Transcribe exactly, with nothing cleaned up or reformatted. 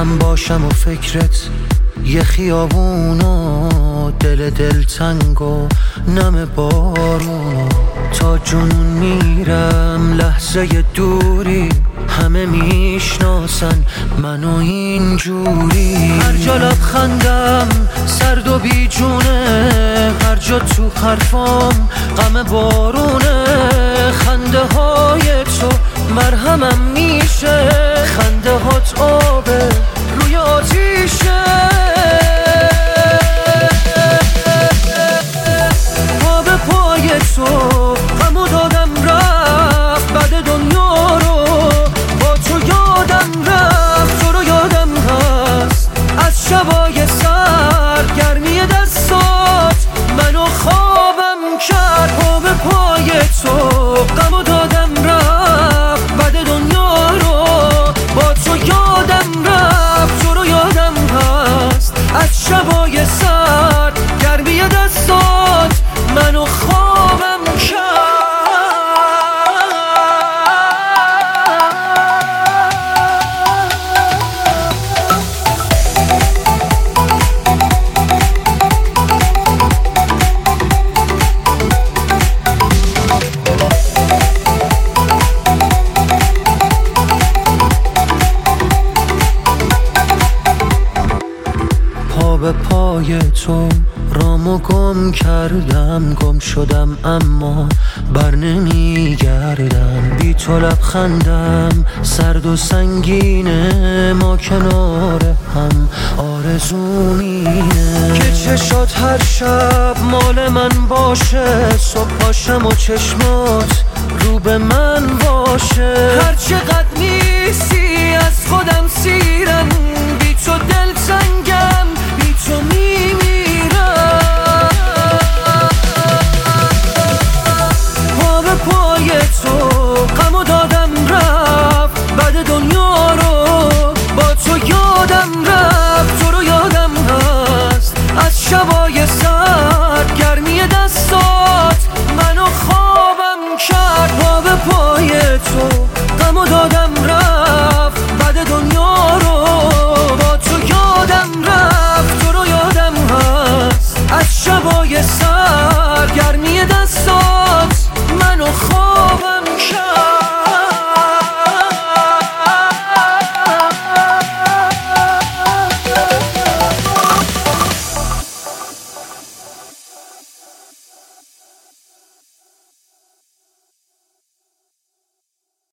من باشم و فکرت یه خیابون و دل دل تنگ و نم بارون، تا جنون میرم لحظه دوری، همه میشناسن منو اینجوری. هر جا لبخندم سرد و بیجونه، هر جا تو حرفام غم بارونه. خنده های تو مرهمم میشه، خنده هات آبه روی آتیشه. پا به پای تو غمو دادم رفت، بعد دنیا رو با تو یادم رفت. تو رو یادم هست از شبای سر، گرمی دستات منو خوابم کرد. پا به پای تو غمو دادم رفت، بعد دنیا رو با تو یادم رفت. تو رو یادم هست از شبای سر، گرمی دستات منو خوابم کرد. پا به پای تو رامو گم کردم، گم شدم اما بر نمیگردم. بی تو لبخندم سرد و سنگینه، ما کنار هم آرزومینه. که چشات هر شب مال من باشه، صبح پاشم و چشمات رو به من باشه. هر چقدر نیستی از خودم سیرم، بی تو دل تنگم، بی تو میمیرم. پا به پای تو